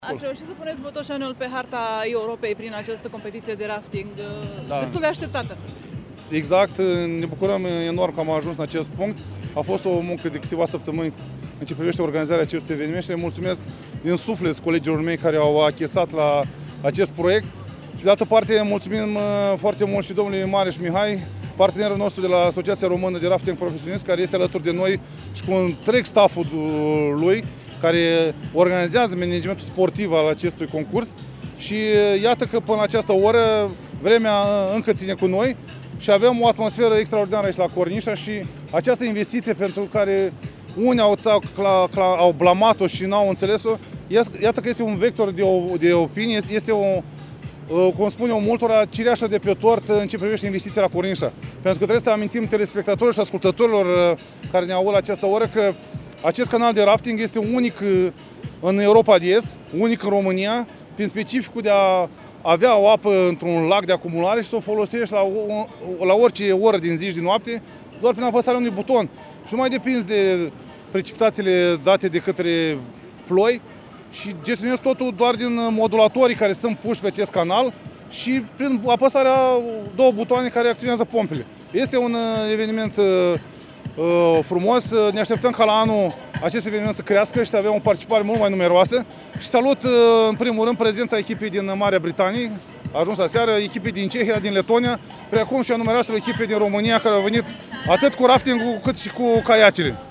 Ați reușit să puneți Botoșanul pe harta Europei prin această competiție de rafting destul de așteptată. Exact, ne bucurăm enorm că am ajuns în acest punct. A fost o muncă de câteva săptămâni în ce privește organizarea acestui eveniment și le mulțumesc din suflet colegilor mei care au achesat la acest proiect. Și de altă parte mulțumim foarte mult și domnului Mareș Mihai, partenerul nostru de la Asociația Română de Rafting Profesionist, care este alături de noi și cu întreg stafful lui, care organizează managementul sportiv al acestui concurs. Și iată că până la această oră vremea încă ține cu noi și avem o atmosferă extraordinară aici la Cornișa și această investiție pentru care unii au blamat-o și n-au înțeles-o, iată că este un vector de opinie, este cum spun eu multora, cireașa de pe tort în ce privește investiția la Cornișa. Pentru că trebuie să amintim telespectatorilor și ascultătorilor care ne aud la această oră că acest canal de rafting este unic în Europa de Est, unic în România, prin specificul de a avea o apă într-un lac de acumulare și să o folosești la orice oră din zi și din noapte, doar prin apăsarea unui buton. Și nu mai depinzi de precipitațiile date de către ploi și gestionezi totul doar din modulatorii care sunt puși pe acest canal și prin apăsarea două butoane care acționează pompele. Este un eveniment frumos. Ne așteptăm ca la anul acest eveniment să crească și să avem o participare mult mai numeroasă. Și salut în primul rând prezența echipei din Marea Britanie, a ajuns aseară, echipei din Cehia, din Letonia, precum și a numeroaselor echipe din România care au venit atât cu raftingul cât și cu caiacele.